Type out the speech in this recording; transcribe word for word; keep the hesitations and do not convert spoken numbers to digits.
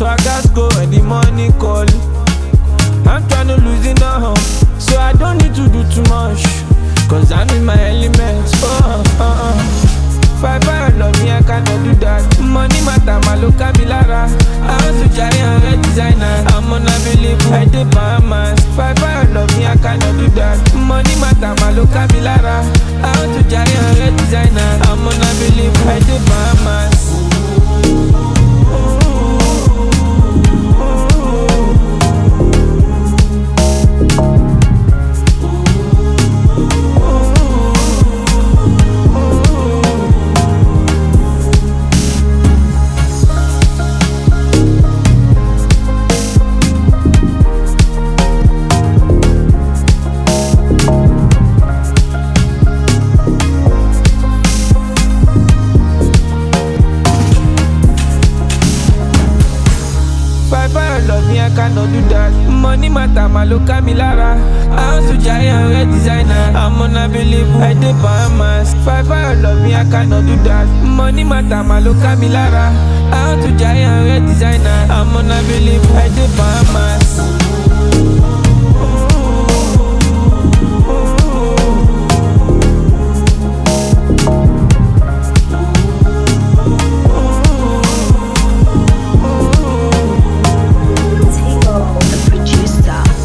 so I gotta go when the money call. I'm tryna lose it now, so I don't need to do too much, cause I'm in my element. Oh, uh, uh. Five five love me, I cannot do that. Money matter, my look at me lara. I want to try and red designer. I'm unavailable, I did Bahamas. Five five love me, I cannot do that. Money matter, my look at me lara. I want to try and red designer. I'm unavailable, I did Bahamas. Love me, I cannot do that. Money matter, my look at me lara. I want to try and red designer. I'm unavailable, I did Bahamas. Five five love me, I cannot do that. Money matter, my look at me lara. I want to try and red designer. I'm unavailable, I did Bahamas.